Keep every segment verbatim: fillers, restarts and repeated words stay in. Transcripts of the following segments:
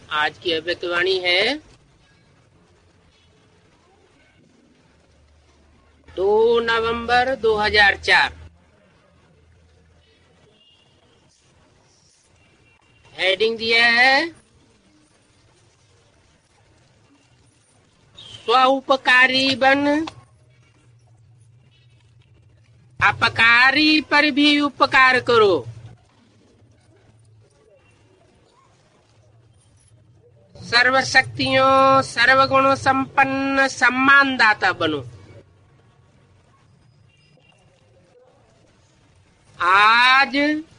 आज की अव्यक्तवाणी है दो नवंबर दो हजार चार। हेडिंग दिया है स्व उपकारी बन, अपकारी पर भी उपकार करो। सर्वशक्तियों सर्वगुण संपन्न सम्मानदाता बनो। आज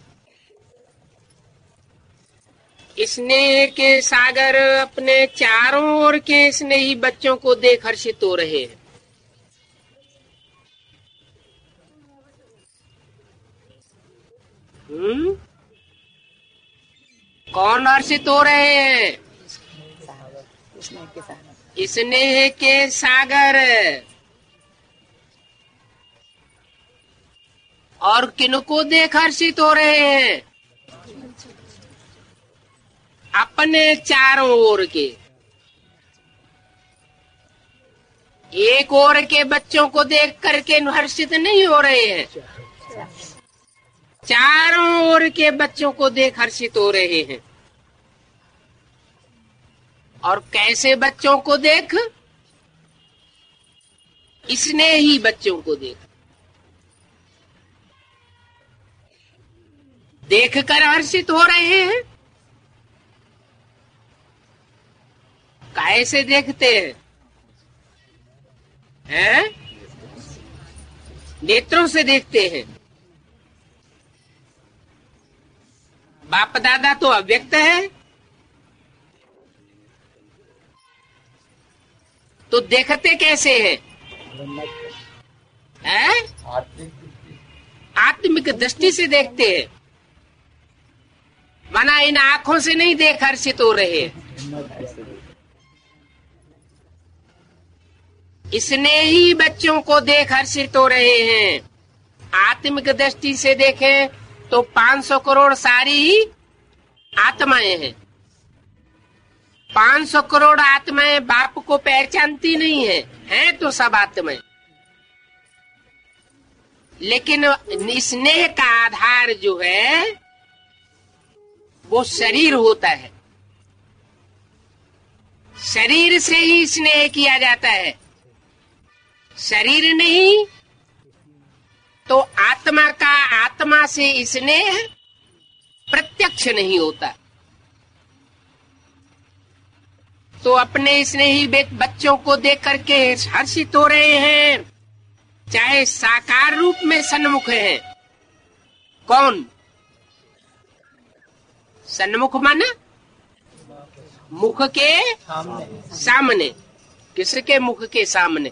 स्नेह के सागर अपने चारों ओर के स्नेही बच्चों को देख हर्षित हो रहे हैं। हम्म कौन हर्षित हो रहे हैं? स्नेह के सागर। और किनको देख हर्षित हो रहे हैं? अपने चारों ओर के। एक ओर के बच्चों को देख करके हर्षित नहीं हो रहे हैं, चारों ओर के बच्चों को देख हर्षित हो रहे हैं। और कैसे बच्चों को देख? स्नेही बच्चों को देख देखकर हर्षित हो रहे हैं। कैसे देखते हैं? हैं? नेत्रों से देखते हैं। बाप दादा तो अव्यक्त है, तो देखते कैसे हैं? हैं? आत्मिक दृष्टि से देखते हैं, वरना इन आंखों से नहीं देख हर्षित हो रहे हैं। स्नेही बच्चों को देख हर्षित हो रहे हैं। आत्मिक दृष्टि से देखें तो पाँच सौ करोड़ सारी आत्माएं हैं। पाँच सौ करोड़ आत्माएं बाप को पहचानती नहीं है, हैं तो सब आत्माएं, लेकिन स्नेह का आधार जो है वो शरीर होता है। शरीर से ही स्नेह किया जाता है। शरीर नहीं तो आत्मा का आत्मा से स्नेह प्रत्यक्ष नहीं होता। तो अपने स्नेही बच्चों को देख करके हर्षित हो रहे हैं, चाहे साकार रूप में सन्मुख हैं। कौन सन्मुख? माना मुख के सामने, सामने। किसके मुख के सामने?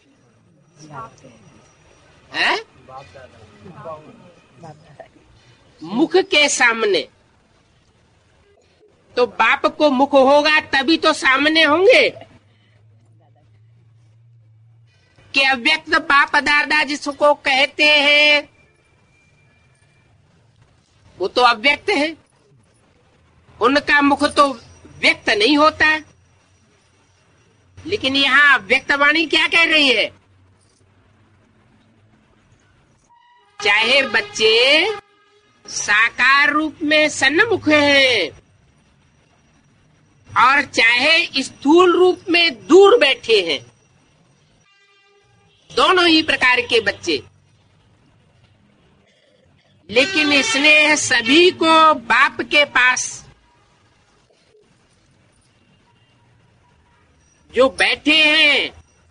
है? मुख के सामने। तो बाप को मुख होगा तभी तो सामने होंगे। कि अव्यक्त बाप दादा जिसको कहते हैं वो तो अव्यक्त है, उनका मुख तो व्यक्त नहीं होता। लेकिन यहाँ अव्यक्त वाणी क्या कह रही है? चाहे बच्चे साकार रूप में सन्मुख हैं और चाहे स्थूल रूप में दूर बैठे हैं, दोनों ही प्रकार के बच्चे, लेकिन स्नेह सभी को बाप के पास जो बैठे हैं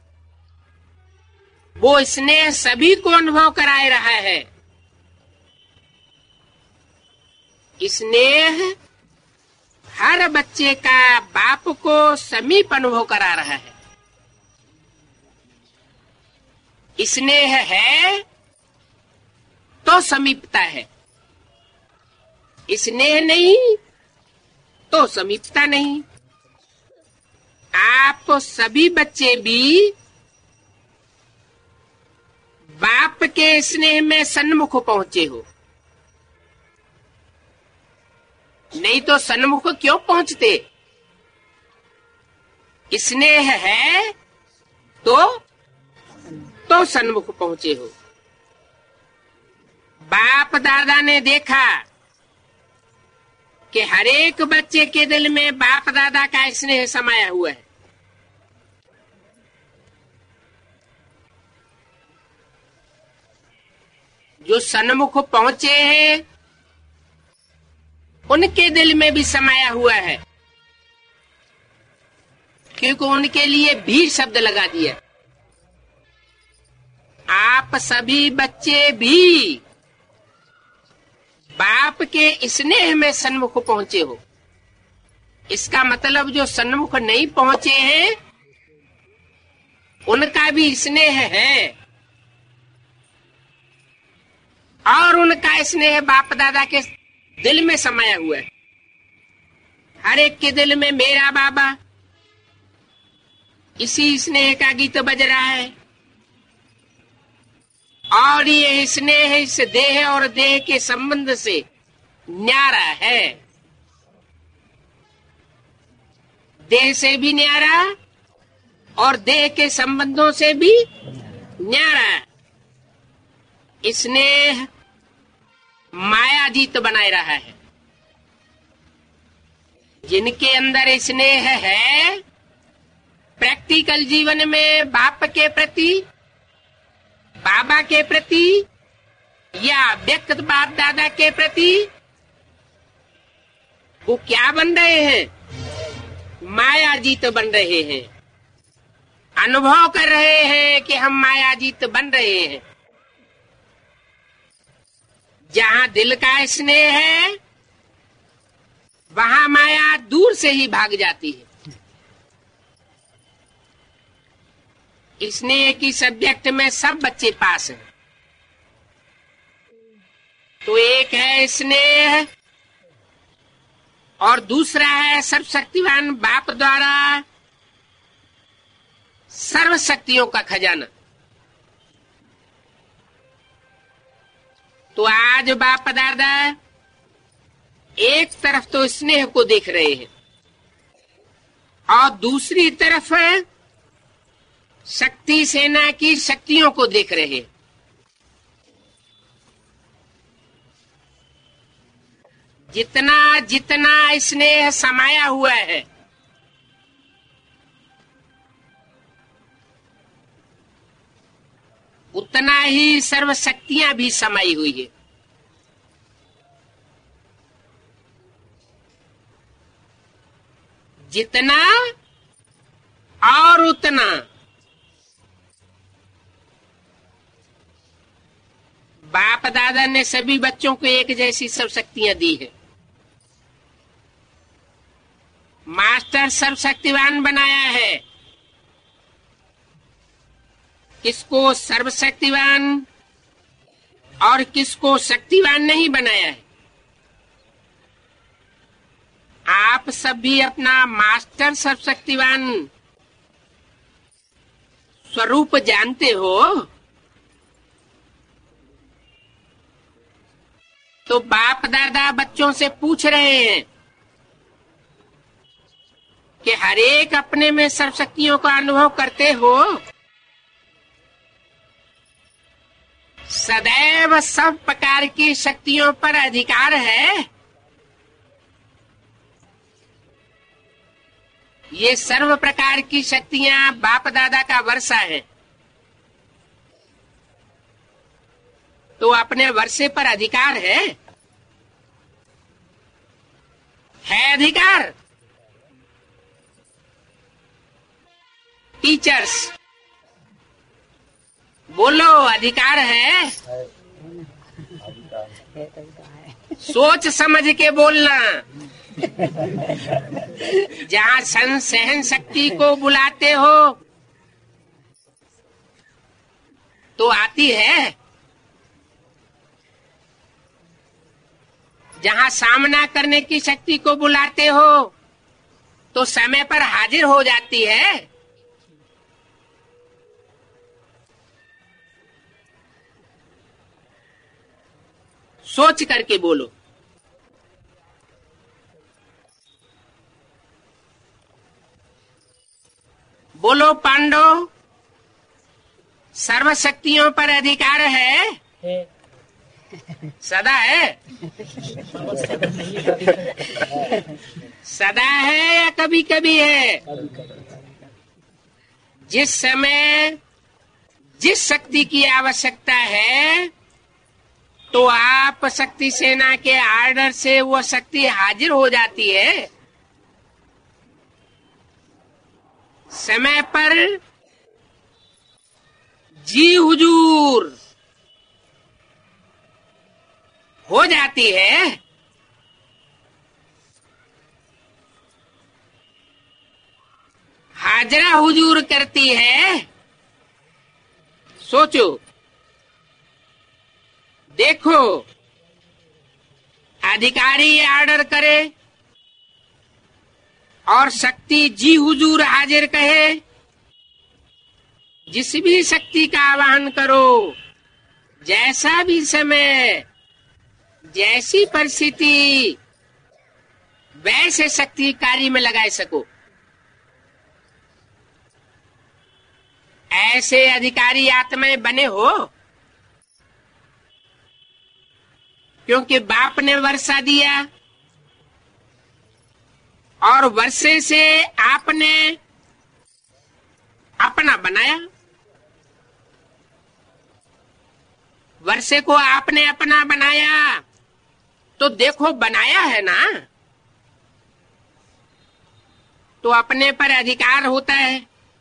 वो स्नेह सभी को अनुभव कराए रहा है। स्नेह हर बच्चे का बाप को समीप अनुभव करा रहा है। स्नेह है तो समीपता है, स्नेह नहीं तो समीपता नहीं। आप सभी बच्चे भी बाप के स्नेह में सन्मुख पहुंचे हो, नहीं तो सन्मुख क्यों पहुंचते? स्नेह है तो तो सन्मुख पहुंचे हो। बाप दादा ने देखा कि हर एक बच्चे के दिल में बाप दादा का स्नेह समाया हुआ है। जो सन्मुख पहुंचे हैं उनके दिल में भी समाया हुआ है, क्योंकि उनके लिए भी शब्द लगा दिया। आप सभी बच्चे भी बाप के स्नेह में सन्मुख पहुंचे हो। इसका मतलब जो सन्मुख नहीं पहुंचे हैं उनका भी स्नेह है, और उनका स्नेह बाप दादा के दिल में समाया हुआ है। हर एक के दिल में मेरा बाबा, इसी स्नेह का गीत बज रहा है। और ये स्नेह इस देह और देह के संबंध से न्यारा है, देह से भी न्यारा और देह के संबंधों से भी न्यारा। स्नेह मायाजीत बनाए रहा है। जिनके अंदर स्नेह है, प्रैक्टिकल जीवन में बाप के प्रति, बाबा के प्रति या व्यक्त बाप दादा के प्रति, वो क्या बन रहे हैं? मायाजीत बन रहे हैं। अनुभव कर रहे हैं कि हम मायाजीत बन रहे हैं। जहां दिल का स्नेह है वहां माया दूर से ही भाग जाती है। स्नेह की सब्जेक्ट में सब बच्चे पास हैं। तो एक है स्नेह और दूसरा है सर्वशक्तिवान बाप द्वारा सर्व शक्तियों का खजाना। तो आज बाप दादा एक तरफ तो स्नेह को देख रहे हैं और दूसरी तरफ शक्ति सेना की शक्तियों को देख रहे हैं। जितना जितना स्नेह समाया हुआ है, उतना ही सर्व शक्तियां भी समाई हुई है। जितना और उतना बाप दादा ने सभी बच्चों को एक जैसी सब शक्तियां दी है। मास्टर सर्वशक्तिवान बनाया है, किसको सर्वशक्तिवान और किसको शक्तिवान नहीं बनाया है। आप सब भी अपना मास्टर सर्वशक्तिवान स्वरूप जानते हो। तो बाप दादा बच्चों से पूछ रहे हैं कि हर एक अपने में सर्वशक्तियों का अनुभव करते हो। सदैव सब प्रकार की शक्तियों पर अधिकार है। ये सर्व प्रकार की शक्तियां बाप दादा का वर्षा है। तो अपने वर्षे पर अधिकार है है अधिकार। टीचर्स बोलो, अधिकार है? सोच समझ के बोलना। जहाँ सन सहन शक्ति को बुलाते हो तो आती है, जहाँ सामना करने की शक्ति को बुलाते हो तो समय पर हाजिर हो जाती है। सोच करके बोलो। बोलो पांडव, सर्वशक्तियों पर अधिकार है? है। सदा है? सदा है या कभी कभी है? जिस समय जिस शक्ति की आवश्यकता है तो आप शक्ति सेना के आर्डर से वो शक्ति हाजिर हो जाती है। समय पर जी हुजूर हो जाती है। हाजरा हुजूर करती है। सोचो, देखो, अधिकारी आर्डर करे और शक्ति जी हुजूर हाजिर कहे, जिस भी शक्ति का आवाहन करो, जैसा भी समय, जैसी परिस्थिति, वैसे शक्ति कार्य में लगा सको। ऐसे अधिकारी आत्माएं बने हो, क्योंकि बाप ने वर्षा दिया और वर्षे से आपने अपना बनाया। वर्षे को आपने अपना बनाया तो देखो, बनाया है ना, तो अपने पर अधिकार होता है।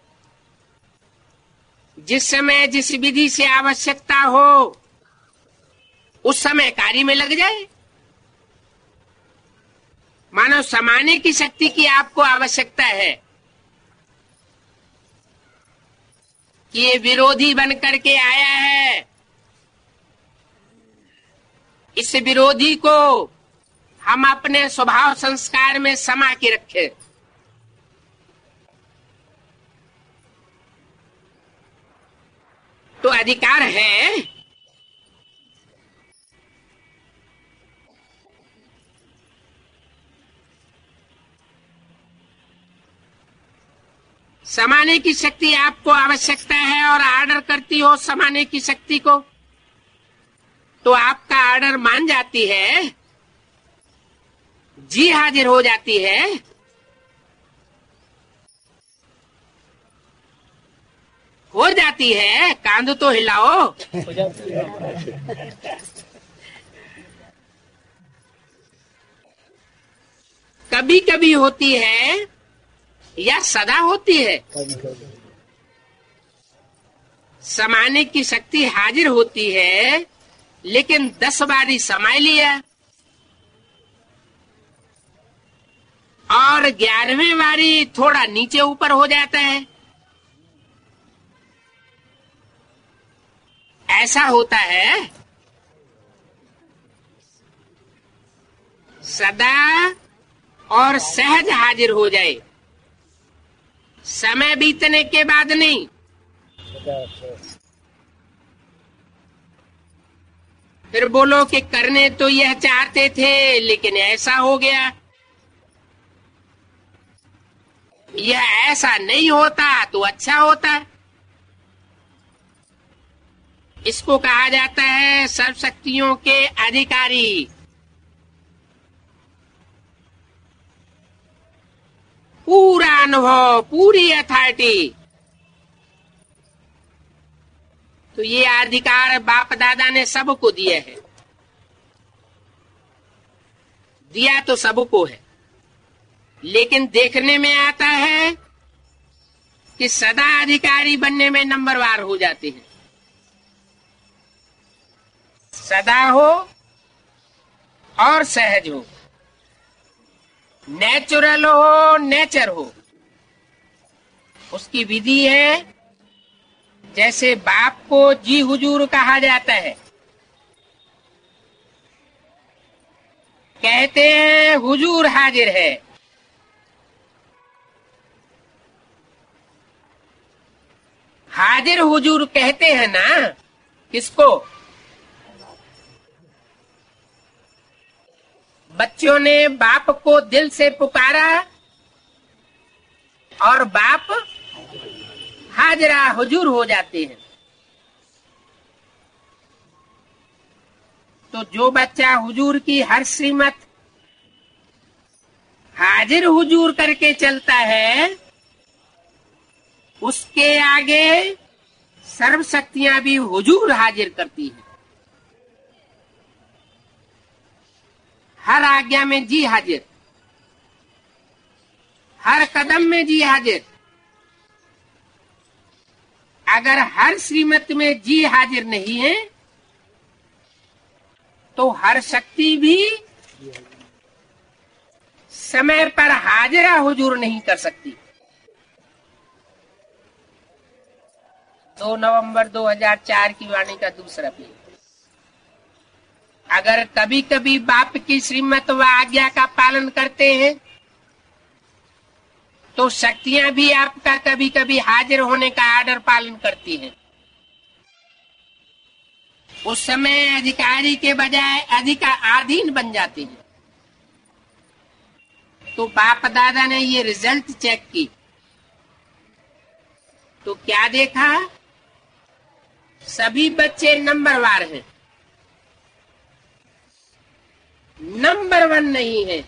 जिस समय जिस विधि से आवश्यकता हो उस समय कार्य में लग जाए। मानो समाने की शक्ति की आपको आवश्यकता है कि ये विरोधी बन करके आया है, इस विरोधी को हम अपने स्वभाव संस्कार में समा के रखें। तो अधिकार है। समाने की शक्ति आपको आवश्यकता है और आर्डर करती हो समाने की शक्ति को, तो आपका आर्डर मान जाती है, जी हाजिर हो जाती है। हो जाती है, कांध तो हिलाओ। हो जाती है। कभी कभी होती है या सदा होती है? समाने की शक्ति हाजिर होती है, लेकिन दस बारी समय लिया और ग्यारहवीं बारी थोड़ा नीचे ऊपर हो जाता है। ऐसा होता है। सदा और सहज हाजिर हो जाए, समय बीतने के बाद नहीं। फिर बोलो कि करने तो यह चाहते थे लेकिन ऐसा हो गया। यह ऐसा नहीं होता तो अच्छा होता। इसको कहा जाता है सर्व शक्तियों के अधिकारी। पूरा अनुभव, पूरी अथॉरिटी। तो ये अधिकार बाप दादा ने सबको दिए है। दिया तो सबको है, लेकिन देखने में आता है कि सदा अधिकारी बनने में नंबरवार हो जाते हैं। सदा हो और सहज हो, नेचुरल हो, नेचर हो। उसकी विधि है। जैसे बाप को जी हुजूर कहा जाता है, कहते हैं हुजूर हाजिर है। हाजिर हुजूर कहते हैं ना किसको? बच्चों ने बाप को दिल से पुकारा और बाप हाजरा हुजूर हो जाते हैं। तो जो बच्चा हुजूर की हर श्रीमत हाजिर हुजूर करके चलता है, उसके आगे सर्व शक्तियां भी हुजूर हाजिर करती हैं। हर आज्ञा में जी हाजिर, हर कदम में जी हाजिर। अगर हर श्रीमत में जी हाजिर नहीं है तो हर शक्ति भी समय पर हाजिरा हुजूर नहीं कर सकती। दो नवंबर दो हज़ार चार की वाणी का दूसरा पेज। अगर कभी कभी बाप की श्रीमत व आज्ञा का पालन करते हैं तो शक्तियां भी आपका कभी कभी हाजिर होने का आर्डर पालन करती हैं। उस समय अधिकारी के बजाय अधिकाधीन बन जाते हैं। तो बाप दादा ने ये रिजल्ट चेक की तो क्या देखा? सभी बच्चे नंबरवार हैं, नंबर वन नहीं है,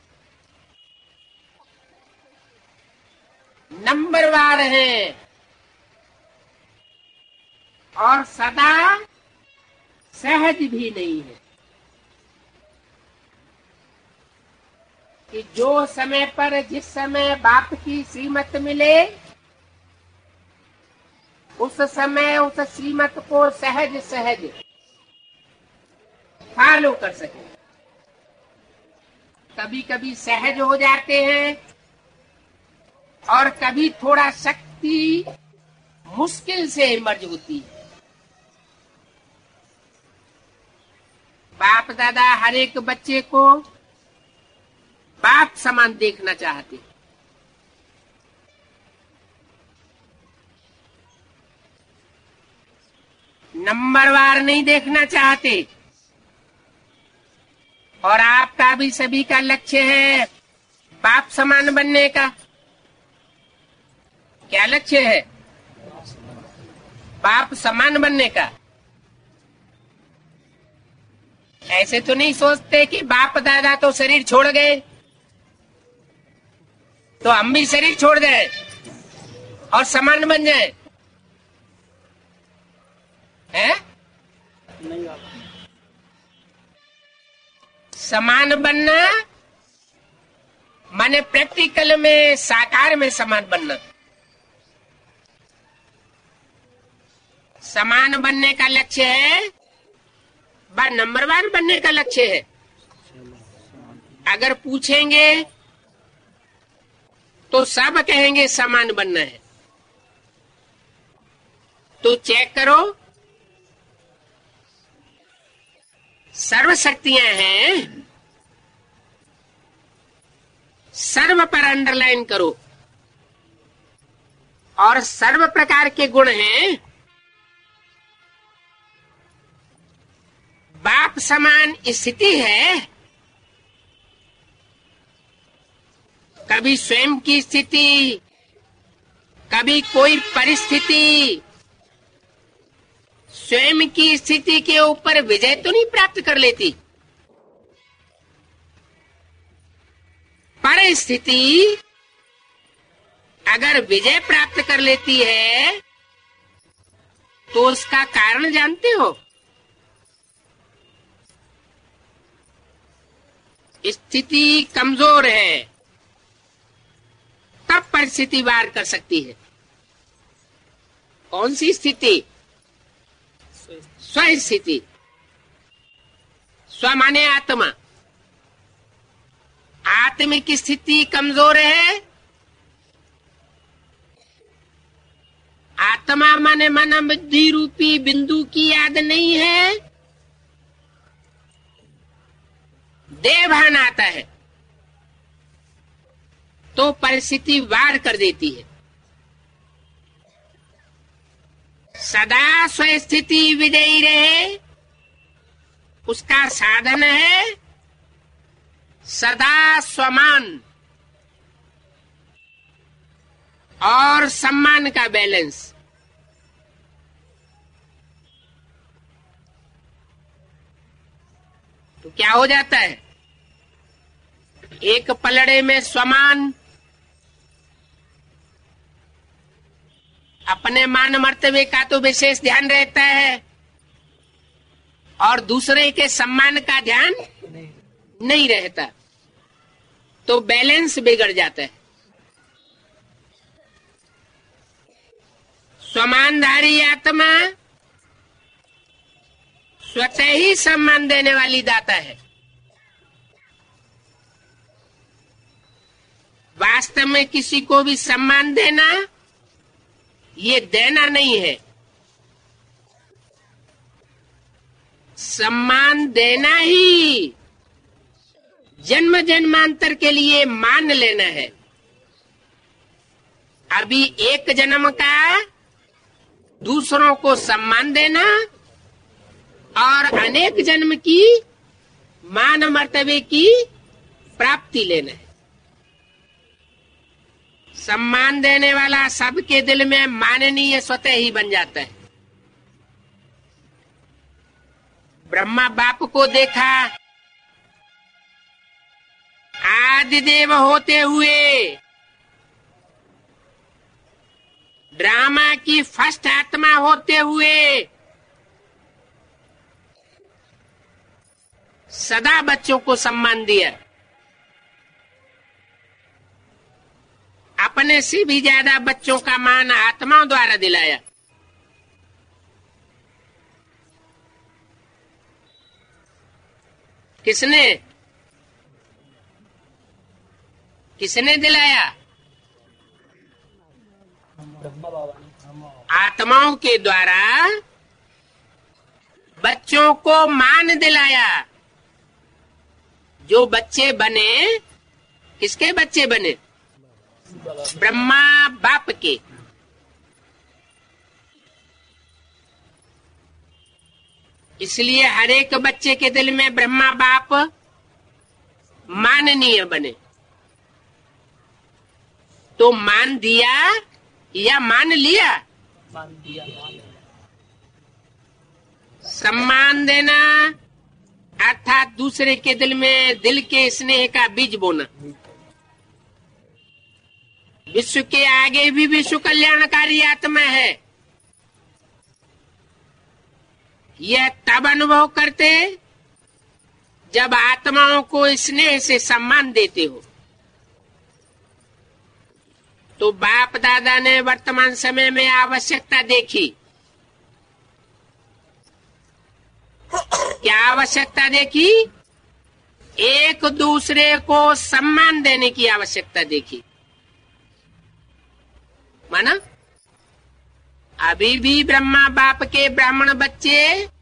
नंबरवार हैं और सदा सहज भी नहीं है कि जो समय पर जिस समय बाप की श्रीमत मिले उस समय उस श्रीमत को सहज सहज फॉलो कर सके। कभी कभी सहज हो जाते हैं और कभी थोड़ा शक्ति मुश्किल से इमर्ज होती है। बाप दादा हर एक बच्चे को बाप समान देखना चाहते, नंबरवार नहीं देखना चाहते। और आपका भी सभी का लक्ष्य है बाप समान बनने का। क्या लक्ष्य है? बाप समान बनने का। ऐसे तो नहीं सोचते कि बाप दादा तो शरीर छोड़ गए तो हम भी शरीर छोड़ जाए और समान बन जाए, हैं? नहीं। समान बनना माने प्रैक्टिकल में साकार में समान बनना। समान बनने का लक्ष्य है, बा नंबरवार बनने का लक्ष्य है। अगर पूछेंगे तो सब कहेंगे समान बनना है। तो चेक करो, सर्व शक्तियां हैं, सर्व पर अंडरलाइन करो। और सर्व प्रकार के गुण हैं। बाप समान स्थिति है, कभी स्वयं की स्थिति, कभी कोई परिस्थिति स्वयं की स्थिति के ऊपर विजय तो नहीं प्राप्त कर लेती। परिस्थिति अगर विजय प्राप्त कर लेती है तो उसका कारण जानते हो? स्थिति कमजोर है तब परिस्थिति वार कर सकती है। कौन सी स्थिति? स्व स्थिति। स्व माने आत्मा। आत्मिक स्थिति कमजोर है। आत्मा माने मन बुद्धि रूपी बिंदु की याद नहीं है, देह भान आता है तो परिस्थिति वार कर देती है। सदा स्वस्थिति विजयी रहे उसका साधन है सदा स्वमान। और सम्मान का बैलेंस। तो क्या हो जाता है, एक पलड़े में स्वमान, अपने मान मर्तबे का तो विशेष ध्यान रहता है और दूसरे के सम्मान का ध्यान नहीं रहता, तो बैलेंस बिगड़ जाता है। स्वमानधारी आत्मा स्वतः ही सम्मान देने वाली दाता है। वास्तव में किसी को भी सम्मान देना ये देना नहीं है, सम्मान देना ही जन्म जन्मांतर के लिए मान लेना है। अभी एक जन्म का दूसरों को सम्मान देना और अनेक जन्म की मान मर्तबे की प्राप्ति लेना है। सम्मान देने वाला सबके दिल में माननीय स्वतः ही बन जाता है। ब्रह्मा बाप को देखा, आदि देव होते हुए ड्रामा की फर्स्ट आत्मा होते हुए सदा बच्चों को सम्मान दिया, अपने से भी ज्यादा बच्चों का मान आत्माओं द्वारा दिलाया। किसने किसने दिलाया? आत्माओं के द्वारा बच्चों को मान दिलाया। जो बच्चे बने, किसके बच्चे बने? ब्रह्मा बाप के। इसलिए हर एक बच्चे के दिल में ब्रह्मा बाप माननीय बने। तो मान दिया या मान लिया? मान दिया। सम्मान देना अर्थात दूसरे के दिल में दिल के स्नेह का बीज बोना। विश्व के आगे भी विश्व कल्याणकारी आत्मा है। यह तब अनुभव करते जब आत्माओं को स्नेह से सम्मान देते हो। तो बाप दादा ने वर्तमान समय में आवश्यकता देखी। क्या आवश्यकता देखी? एक दूसरे को सम्मान देने की आवश्यकता देखी। माना अभी भी ब्रह्मा बाप के ब्राह्मण बच्चे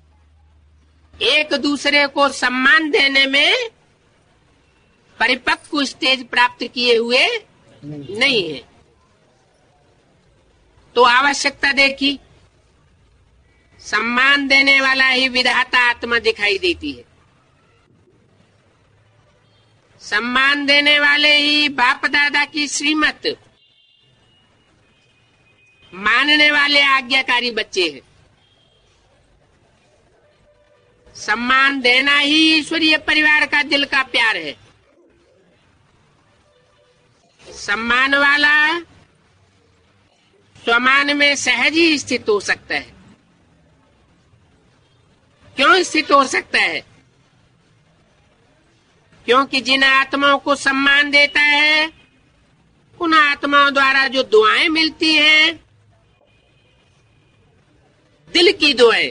एक दूसरे को सम्मान देने में परिपक्व स्टेज प्राप्त किए हुए नहीं है। तो आवश्यकता देखी, सम्मान देने वाला ही विधाता आत्मा दिखाई देती है। सम्मान देने वाले ही बाप दादा की श्रीमत मानने वाले आज्ञाकारी बच्चे हैं। सम्मान देना ही ईश्वरीय परिवार का दिल का प्यार है। सम्मान वाला स्वमान में सहज ही स्थित हो सकता है। क्यों स्थित हो सकता है? क्योंकि जिन आत्माओं को सम्मान देता है उन आत्माओं द्वारा जो दुआएं मिलती हैं, दिल की दुआएं,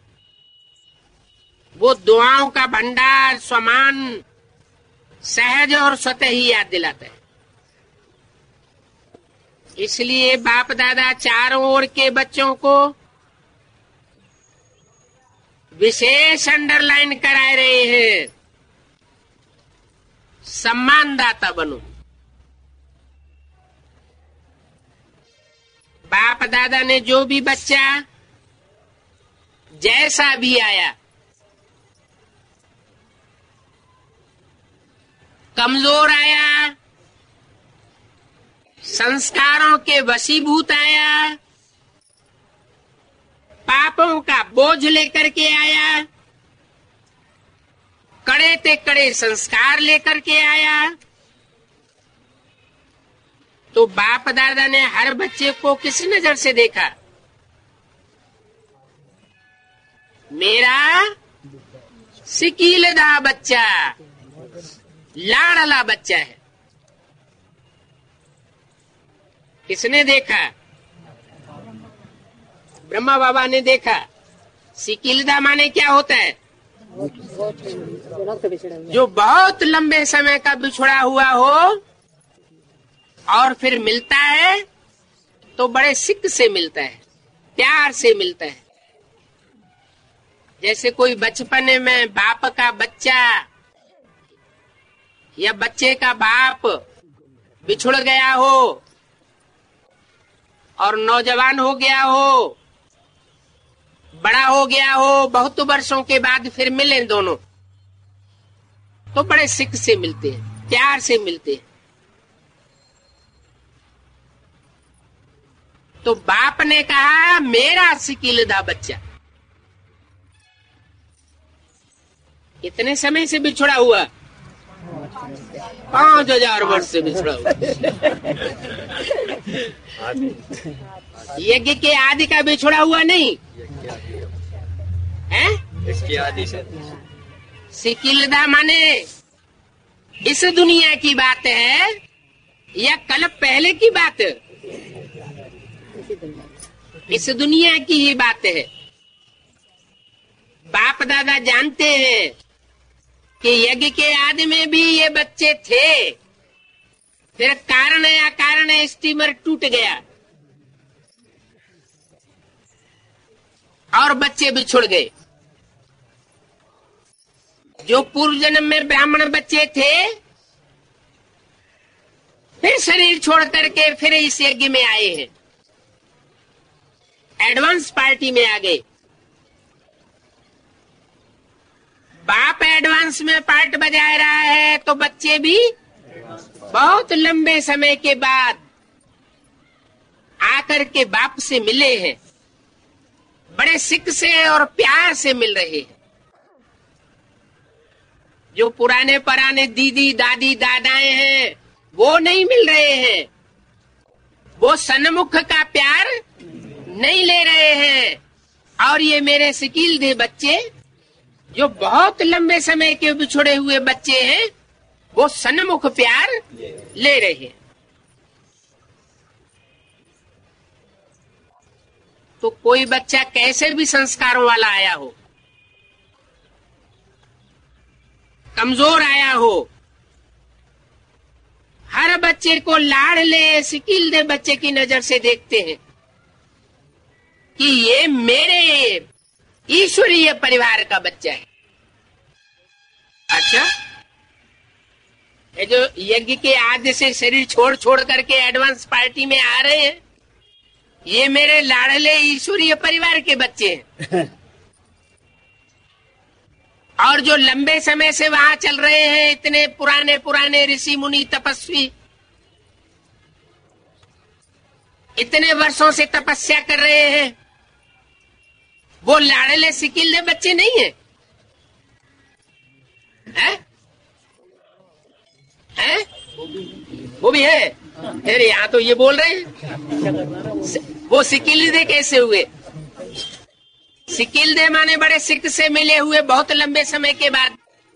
वो दुआओं का भंडार स्वमान सहज और स्वतः ही याद दिलाता है। इसलिए बाप दादा चारों ओर के बच्चों को विशेष अंडरलाइन करा रहे हैं, सम्मानदाता बनो। बाप दादा ने जो भी बच्चा जैसा भी आया, कमजोर आया, संस्कारों के वशीभूत आया, पापों का बोझ लेकर के आया, कड़े ते कड़े संस्कार लेकर के आया। तो बाप दादा ने हर बच्चे को किस नजर से देखा? मेरा सिकीलदा बच्चा, लाड़ला बच्चा है। किसने देखा? ब्रह्मा बाबा ने देखा। सिकीलदा माने क्या होता है? जो बहुत लंबे समय का बिछड़ा हुआ हो और फिर मिलता है तो बड़े सिक से मिलता है, प्यार से मिलता है। जैसे कोई बचपने में बाप का बच्चा या बच्चे का बाप बिछुड़ गया हो और नौजवान हो गया हो, बड़ा हो गया हो, बहुत वर्षों के बाद फिर मिले दोनों, तो बड़े सिक से मिलते हैं, प्यार से मिलते हैं। तो बाप ने कहा मेरा सिकीलदा बच्चा कितने समय से बिछड़ा हुआ? पांच हजार वर्ष से बिछड़ा हुआ। यज्ञ के आदि का बिछड़ा हुआ नहीं है, इसकी आदि से। सिकीलदा माने इस दुनिया की बात है या कल पहले की बात? इस दुनिया की ही बात है। बाप दादा जानते हैं कि यज्ञ के आदि में भी ये बच्चे थे, फिर कारण या कारण स्टीमर टूट गया और बच्चे बिछुड़ गए। जो पूर्व जन्म में ब्राह्मण बच्चे थे फिर शरीर छोड़ करके फिर इस यज्ञ में आए हैं, एडवांस पार्टी में आ गए। बाप एडवांस में पार्ट बजा रहा है तो बच्चे भी बहुत लंबे समय के बाद आकर के बाप से मिले हैं, बड़े सिक से और प्यार से मिल रहे हैं। जो पुराने पुराने दीदी दादी दादाएं हैं वो नहीं मिल रहे हैं, वो सन्मुख का प्यार नहीं ले रहे हैं। और ये मेरे सिकीलदे बच्चे जो बहुत लंबे समय के बिछुड़े हुए बच्चे हैं वो सन्मुख प्यार ले रहे हैं। तो कोई बच्चा कैसे भी संस्कारों वाला आया हो, कमजोर आया हो, हर बच्चे को लाड़ले सिकीलदे बच्चे की नजर से देखते हैं कि ये मेरे ईश्वरीय परिवार का बच्चा है। अच्छा, ये जो यज्ञ के आदि से शरीर छोड़ छोड़ करके एडवांस पार्टी में आ रहे हैं, ये मेरे लाड़ले ईश्वरीय परिवार के बच्चे हैं। और जो लंबे समय से वहां चल रहे हैं, इतने पुराने पुराने ऋषि मुनि तपस्वी इतने वर्षों से तपस्या कर रहे हैं, वो लाड़ले सिकीलदे बच्चे नहीं है, है? है? वो भी है। फिर यहाँ तो ये बोल रहे हैं वो सिकीलदे कैसे हुए? सिकीलदे माने बड़े सिक से मिले हुए बहुत लंबे समय के बाद।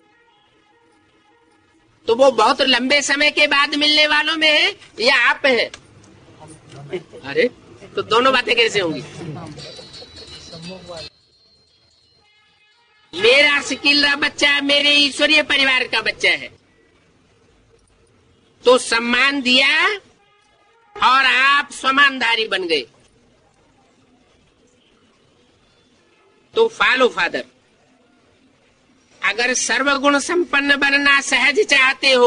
तो वो बहुत लंबे समय के बाद मिलने वालों में है या आप हैं? अरे तो दोनों बातें कैसे होंगी? मेरा सिकीलदा बच्चा मेरे ईश्वरीय परिवार का बच्चा है, तो सम्मान दिया और आप स्वमानधारी बन गए। तो फॉलो फादर, अगर सर्वगुण संपन्न बनना सहज चाहते हो,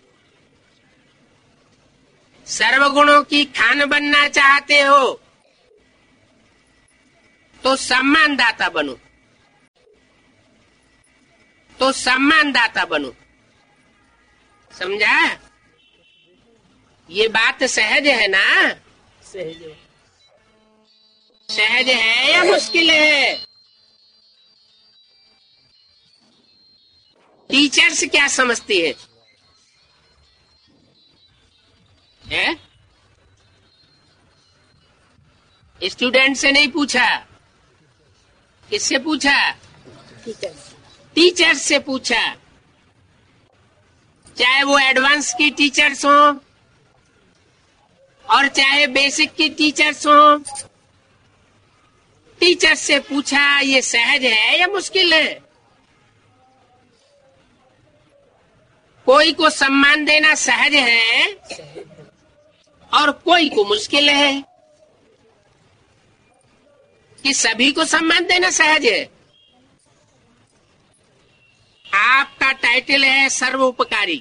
सर्वगुणों की खान बनना चाहते हो, तो सम्मानदाता बनो, तो सम्मानदाता बनो। समझा? ये बात सहज है ना? सहज सहज है या मुश्किल है? टीचर्स क्या समझती है? है? स्टूडेंट से नहीं पूछा, किससे पूछा? टीचर्स टीचर्स से पूछा। चाहे वो एडवांस की टीचर्स हो और चाहे बेसिक की टीचर्स हो, टीचर्स से पूछा ये सहज है या मुश्किल है? कोई को सम्मान देना सहज है और कोई को मुश्किल है। कि सभी को सम्मान देना सहज है? आपका टाइटल है सर्वोपकारी।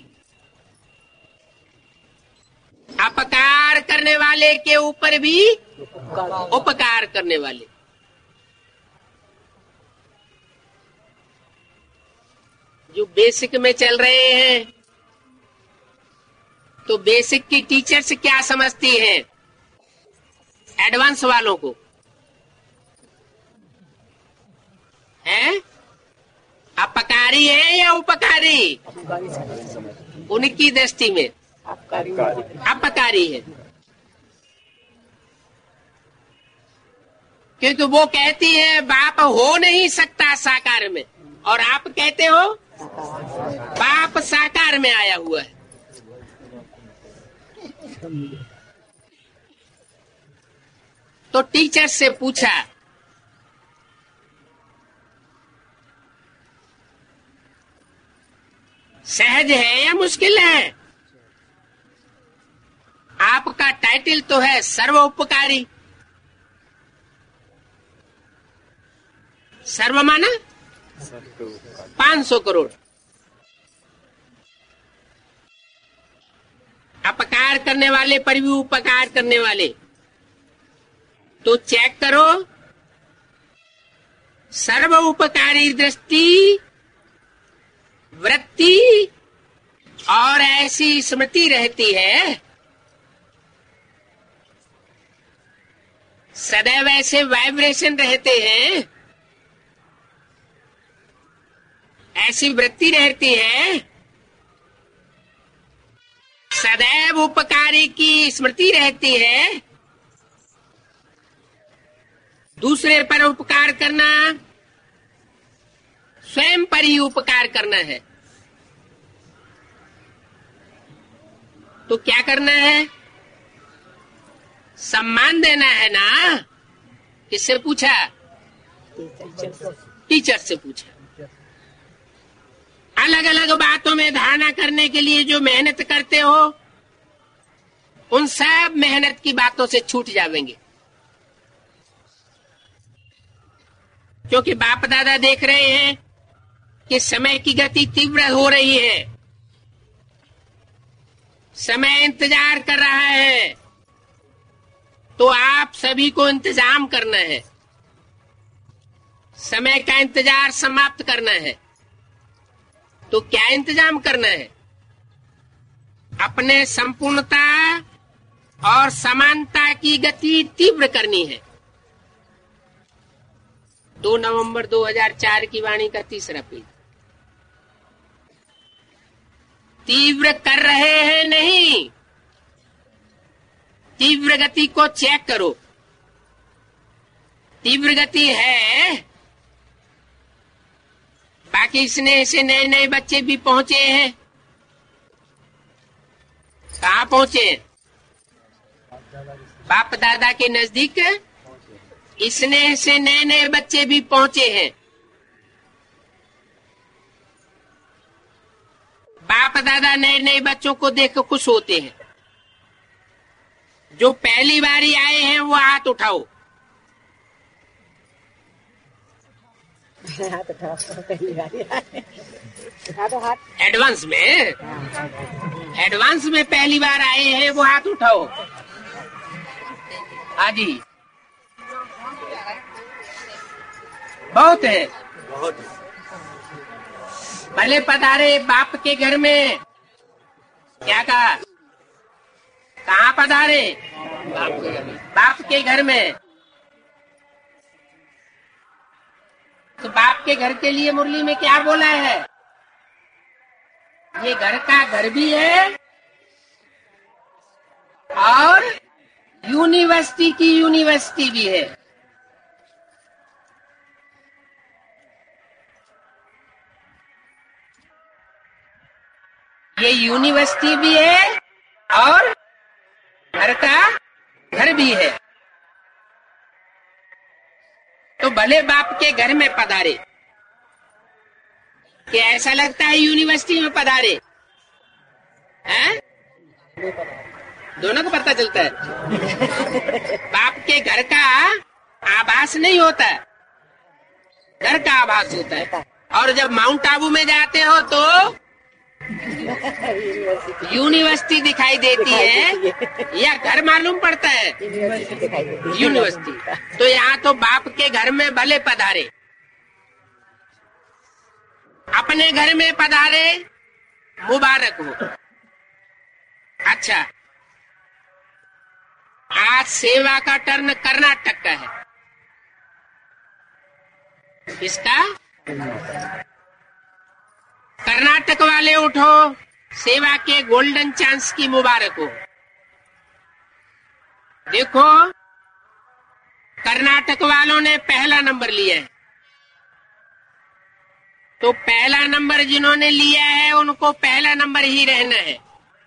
अपकार करने वाले के ऊपर भी उपकार करने वाले। जो बेसिक में चल रहे हैं तो बेसिक की टीचर्स क्या समझती हैं एडवांस वालों को? हैं? अपकारी है या उपकारी? उनकी दृष्टि में अपकारी है, क्योंकि वो कहती है बाप हो नहीं सकता साकार में, और आप कहते हो बाप साकार में आया हुआ है। तो टीचर से पूछा, सहज है या मुश्किल है? आपका टाइटल तो है सर्वोपकारी। सर्व माना पांच सौ करोड़। अपकार करने वाले पर भी उपकार करने वाले। तो चेक करो, सर्व उपकारी दृष्टि, वृत्ति और ऐसी स्मृति रहती है, सदैव ऐसे वाइब्रेशन रहते हैं, ऐसी वृत्ति रहती है, सदैव उपकारी की स्मृति रहती है। दूसरे पर उपकार करना स्वयं पर ही उपकार करना है। तो क्या करना है? सम्मान देना है ना? किससे पूछा? टीचर से पूछा। अलग अलग बातों में धारणा करने के लिए जो मेहनत करते हो, उन सब मेहनत की बातों से छूट जाएंगे, क्योंकि बाप दादा देख रहे हैं कि समय की गति तीव्र हो रही है, समय इंतजार कर रहा है। तो आप सभी को इंतजाम करना है, समय का इंतजार समाप्त करना है। तो क्या इंतजाम करना है? अपने संपूर्णता और समानता की गति तीव्र करनी है। दो नवंबर दो हज़ार चार की वाणी का तीसरा पेज। तीव्र कर रहे हैं नहीं, तीव्र गति को चेक करो। तीव्र गति है, बाकी स्नेह से नए नए बच्चे भी पहुंचे हैं। कहाँ पहुंचे? बाप दादा के नजदीक स्नेह से नए नए बच्चे भी पहुंचे हैं। बाप दादा नए नए बच्चों को देख खुश होते हैं। जो पहली बारी आए हैं वो हाथ उठाओ। हाथ उठाओ, पहली बारी आए। हाथ हाथ एडवांस में एडवांस में पहली बार आए हैं वो हाथ उठाओ। हाँ जी, बहुत है, बहुत। भले पधारे बाप के घर में। क्या कहा? कहाँ पधारे? बाप के घर में। तो बाप के घर के लिए मुरली में क्या बोला है? ये घर का घर भी है और यूनिवर्सिटी की यूनिवर्सिटी भी है। ये यूनिवर्सिटी भी है और घर का घर भी है। तो भले बाप के घर में पधारे। क्या ऐसा लगता है यूनिवर्सिटी में पधारे? हैं? दोनों को पता चलता है। बाप के घर का आभास नहीं होता, घर का आभास होता है। और जब माउंट आबू में जाते हो तो यूनिवर्सिटी दिखाई देती है या घर मालूम पड़ता है? यूनिवर्सिटी। तो यहाँ तो बाप के घर में भले पधारे, अपने घर में पधारे, मुबारक हो। अच्छा, आज सेवा का टर्न कर्नाटक का है। किसका? कर्नाटक वाले उठो, सेवा के गोल्डन चांस की मुबारक हो। देखो, कर्नाटक वालों ने पहला नंबर लिया है। तो पहला नंबर जिन्होंने लिया है उनको पहला नंबर ही रहना है।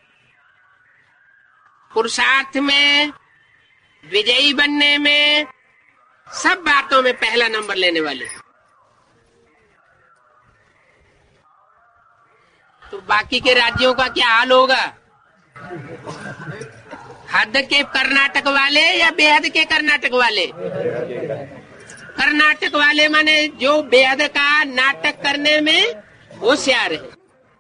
पुरुषार्थ में, विजयी बनने में, सब बातों में पहला नंबर लेने वाले। तो बाकी के राज्यों का क्या हाल होगा? हद के कर्नाटक वाले या बेहद के कर्नाटक वाले? कर्नाटक वाले माने जो बेहद का नाटक करने में होशियार है।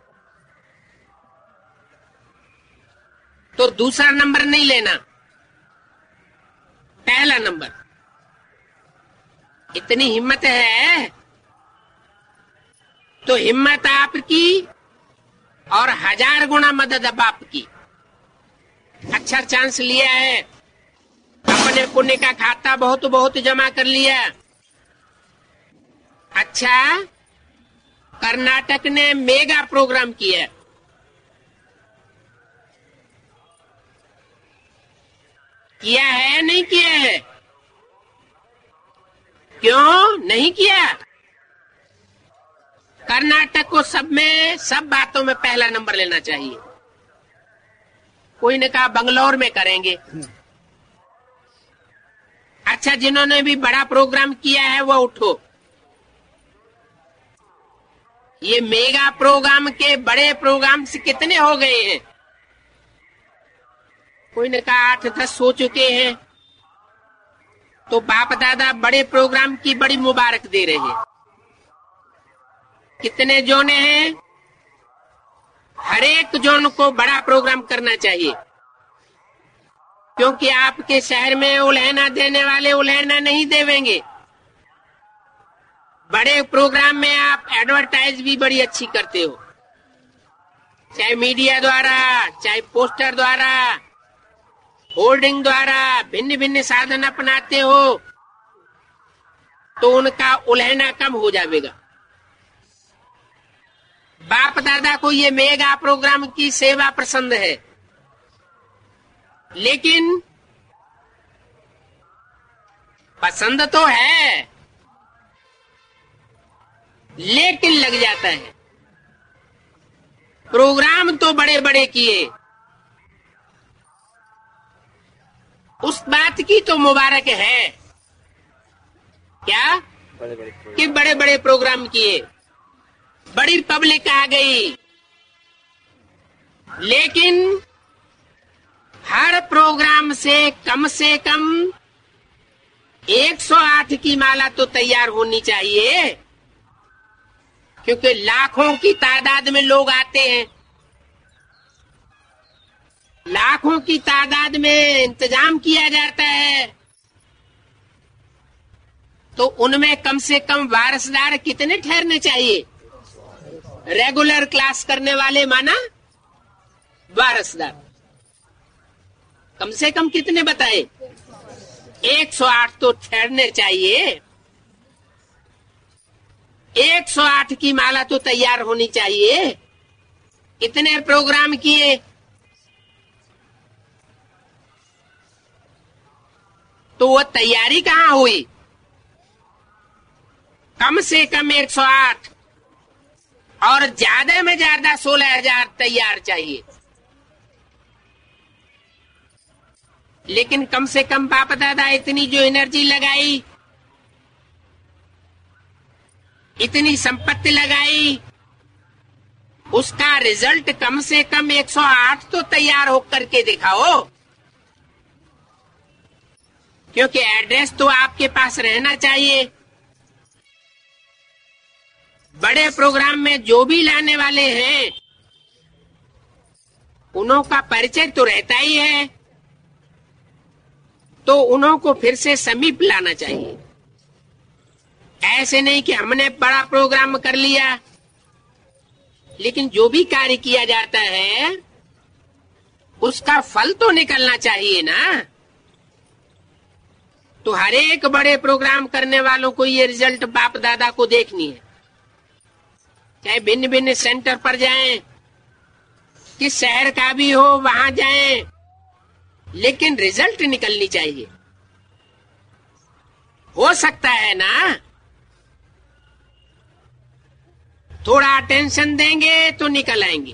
तो दूसरा नंबर नहीं लेना, पहला नंबर। इतनी हिम्मत है तो हिम्मत आपकी और हजार गुना मदद बाप की। अच्छा चांस लिया है, अपने पुण्य का खाता बहुत बहुत जमा कर लिया। अच्छा, कर्नाटक ने मेगा प्रोग्राम किया। किया है नहीं किया है? क्यों नहीं किया? कर्नाटक को सब में, सब बातों में पहला नंबर लेना चाहिए। कोई ने कहा बंगलौर में करेंगे। अच्छा, जिन्होंने भी बड़ा प्रोग्राम किया है वो उठो। ये मेगा प्रोग्राम के बड़े प्रोग्राम से कितने हो गए हैं? कोई ने कहा आठ दस हो चुके हैं। तो बाप दादा बड़े प्रोग्राम की बड़ी मुबारक दे रहे हैं। कितने जोने हैं? हर एक जोन को बड़ा प्रोग्राम करना चाहिए, क्योंकि आपके शहर में उल्हेना देने वाले उल्हेना नहीं देवेंगे। बड़े प्रोग्राम में आप एडवर्टाइज भी बड़ी अच्छी करते हो, चाहे मीडिया द्वारा, चाहे पोस्टर द्वारा, होर्डिंग द्वारा, भिन्न भिन्न साधन अपनाते हो, तो उनका उल्हेना कम हो जाएगा। बाप दादा को ये मेगा प्रोग्राम की सेवा पसंद है, लेकिन पसंद तो है लेकिन लग जाता है। प्रोग्राम तो बड़े बड़े किए, उस बात की तो मुबारक है क्या बड़े बड़े कि बड़े बड़े प्रोग्राम किए, बड़ी पब्लिक आ गई। लेकिन हर प्रोग्राम से कम से कम एक सौ आठ की माला तो तैयार होनी चाहिए, क्योंकि लाखों की तादाद में लोग आते हैं। लाखों की तादाद में इंतजाम किया जाता है, तो उनमें कम से कम वारसदार कितने ठहरने चाहिए? रेगुलर क्लास करने वाले माना वारसदार। कम से कम कितने बताए? एक सौ आठ तो ठहरने चाहिए। एक सौ आठ की माला तो तैयार होनी चाहिए। इतने प्रोग्राम किए, तो वो तैयारी कहाँ हुई? कम से कम एक सौ आठ और ज्यादा में ज्यादा सोलह हजार तैयार चाहिए। लेकिन कम से कम बाप दादा इतनी जो एनर्जी लगाई, इतनी संपत्ति लगाई, उसका रिजल्ट कम से कम एक सौ आठ तो तैयार होकर के दिखाओ। क्योंकि एड्रेस तो आपके पास रहना चाहिए। बड़े प्रोग्राम में जो भी लाने वाले हैं, उन्हों का परिचय तो रहता ही है, तो उन्हों को फिर से समीप लाना चाहिए। ऐसे नहीं कि हमने बड़ा प्रोग्राम कर लिया, लेकिन जो भी कार्य किया जाता है उसका फल तो निकलना चाहिए ना। तो हर एक बड़े प्रोग्राम करने वालों को ये रिजल्ट बाप दादा को देखनी है। चाहे भिन्न भिन्न सेंटर पर जाएं, किस शहर का भी हो वहां जाएं, लेकिन रिजल्ट निकलनी चाहिए। हो सकता है ना, थोड़ा अटेंशन देंगे तो निकल आएंगे।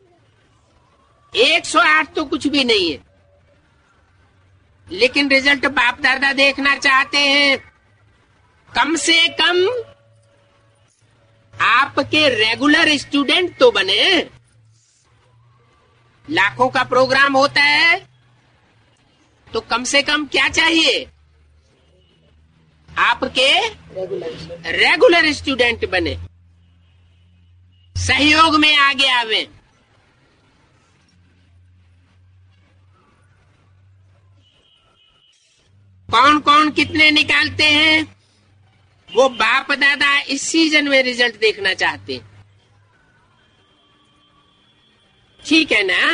एक सौ आठ तो कुछ भी नहीं है, लेकिन रिजल्ट बाप दादा देखना चाहते हैं। कम से कम आपके रेगुलर स्टूडेंट तो बने। लाखों का प्रोग्राम होता है, तो कम से कम क्या चाहिए? आपके रेगुलर रेगुलर स्टूडेंट बने, सहयोग में आगे आवे। कौन कौन कितने निकालते हैं, वो बाप दादा इस सीजन में रिजल्ट देखना चाहते हैं। ठीक है ना?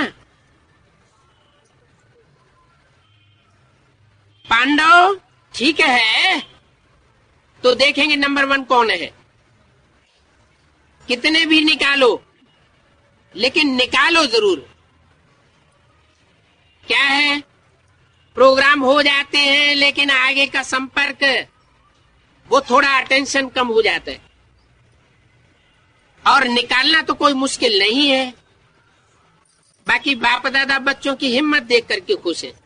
पांडव ठीक है, तो देखेंगे नंबर वन कौन है। कितने भी निकालो, लेकिन निकालो जरूर। क्या है, प्रोग्राम हो जाते हैं लेकिन आगे का संपर्क, वो थोड़ा अटेंशन कम हो जाता है। और निकालना तो कोई मुश्किल नहीं है। बाकी बाप दादा बच्चों की हिम्मत देख करके खुश है।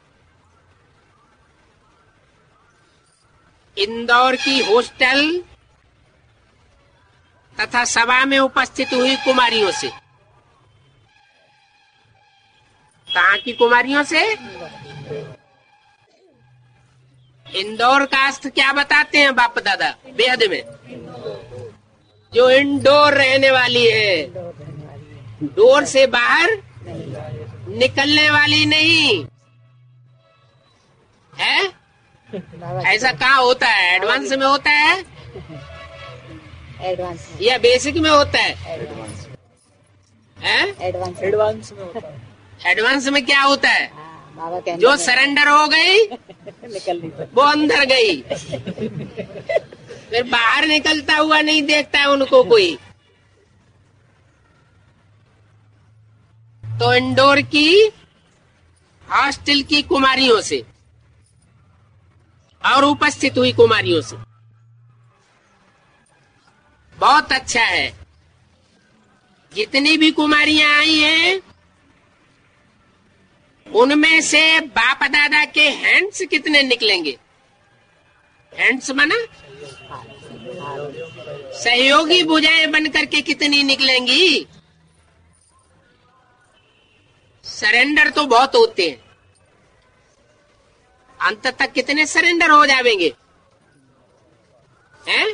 इंदौर की हॉस्टल तथा सभा में उपस्थित हुई कुमारियों से, कहाँ की कुमारियों से? इंदौर का अर्थ क्या बताते हैं बाप दादा बेहद में? जो इंडोर रहने वाली है, डोर से बाहर निकलने वाली नहीं है। ऐसा कहाँ होता है? एडवांस में होता है एडवांस या बेसिक में होता है? एडवांस एडवांस में होता है। एडवांस में क्या होता है? हाँ, बाबा कहने जो में सरेंडर हो गई निकल नहीं सकते। वो अंदर गई, फिर बाहर निकलता हुआ नहीं देखता है उनको कोई। तो इंदौर की हॉस्टल की कुमारियों से और उपस्थित हुई कुमारियों से बहुत अच्छा है। जितनी भी कुमारियां आई हैं, उनमें से बाप दादा के हैंड्स कितने निकलेंगे? हैंड्स माना सहयोगी भुजाएं बनकर के कितनी निकलेंगी? सरेंडर तो बहुत होते हैं, अंत तक कितने सरेंडर हो जाएंगे? हैं?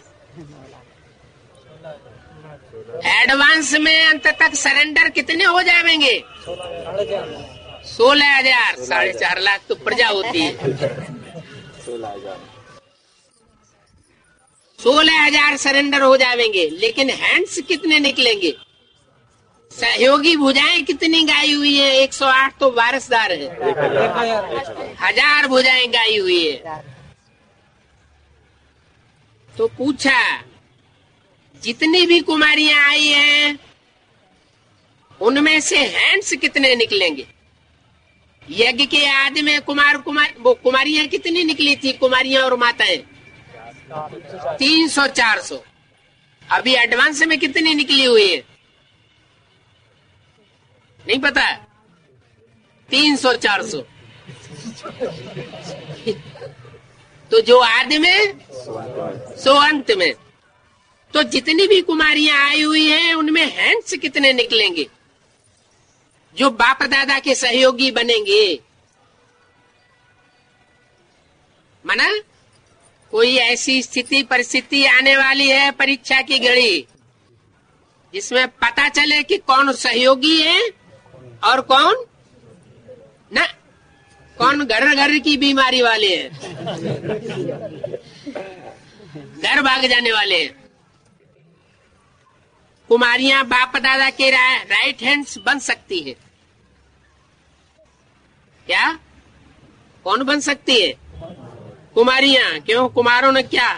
एडवांस में अंत तक सरेंडर कितने हो जाएंगे? सोलह हजार साढ़े चार लाख तो प्रजा होती है। सोलह हजार सरेंडर हो जाएंगे, लेकिन हैंड्स कितने निकलेंगे? सहयोगी भुजाएं कितनी गाई हुई है? एक सौ आठ तो वारसदार है, हजार भुजाएं गाई हुई है। तो पूछा जितनी भी कुमारियां आई हैं उनमें से हैंड्स कितने निकलेंगे? यज्ञ के आदि में कुमार कुमार वो कुमारियां कितनी निकली थी? कुमारियां और माताएं तीन सौ चार सौ। अभी एडवांस में कितनी निकली हुई है नहीं पता, तीन सौ चार सौ। तो जो आदि में सो अंत में। तो जितनी भी कुमारियां आई हुई हैं उनमें हैंड्स कितने निकलेंगे जो बाप दादा के सहयोगी बनेंगे? माना कोई ऐसी स्थिति परिस्थिति आने वाली है परीक्षा की घड़ी जिसमें पता चले कि कौन सहयोगी है और कौन ना, कौन घर घर की बीमारी वाले हैं, घर भाग जाने वाले हैं। कुमारियां बाप दादा के रा, राइट हैंड्स बन सकती है क्या? कौन बन सकती है? कुमारियां। क्यों? कुमारों ने क्या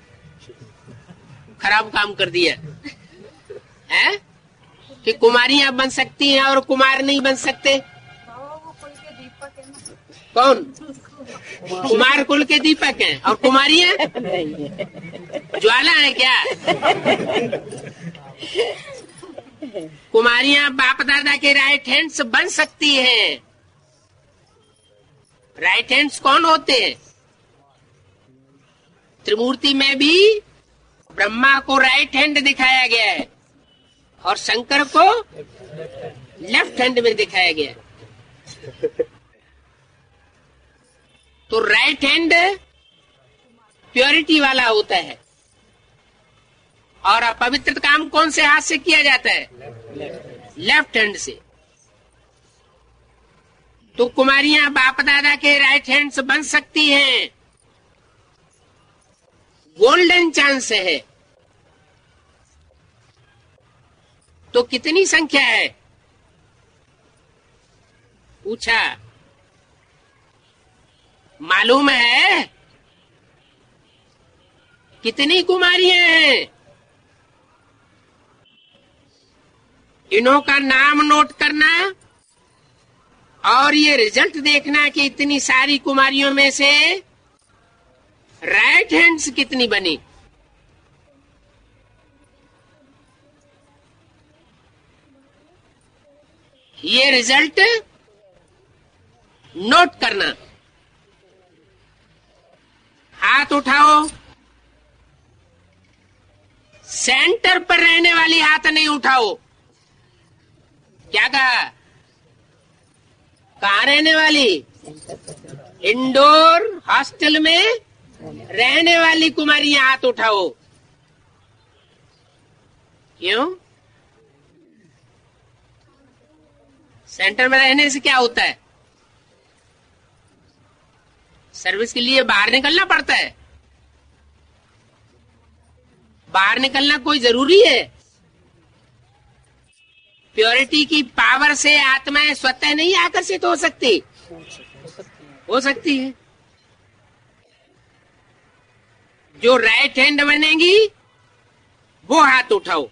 खराब काम कर दिया है कि कुमारियां बन सकती हैं और कुमार नहीं बन सकते? कौन? कुमार कुल के दीपक हैं और कुमारियां ज्वाला है क्या? कुमारियां बाप दादा के राइट हैंड्स बन सकती हैं। राइट हैंड्स कौन होते हैं? त्रिमूर्ति में भी ब्रह्मा को राइट हैंड दिखाया गया है और शंकर को लेफ्ट हैंड में दिखाया गया है। तो राइट हैंड प्योरिटी वाला होता है और अपवित्र काम कौन से हाथ से किया जाता है? लेफ्ट हैंड से। तो कुमारियां बाप दादा के राइट हैंड्स बन सकती हैं, गोल्डन चांस है। तो कितनी संख्या है पूछा? मालूम है कितनी कुमारियां हैं? इन्हों का नाम नोट करना और ये रिजल्ट देखना कि इतनी सारी कुमारियों में से राइट हैंड्स कितनी बनी। ये रिजल्ट नोट करना। हाथ उठाओ। सेंटर पर रहने वाली हाथ नहीं उठाओ। क्या कहा? कहाँ रहने वाली? इंडोर हॉस्टल में रहने वाली कुमारियां हाथ उठाओ। क्यों? सेंटर में रहने से क्या होता है? सर्विस के लिए बाहर निकलना पड़ता है। बाहर निकलना कोई जरूरी है? प्योरिटी की पावर से आत्माएं स्वतः नहीं आकर्षित हो सकती? हो सकती है। जो राइट हैंड बनेगी वो हाथ उठाओ।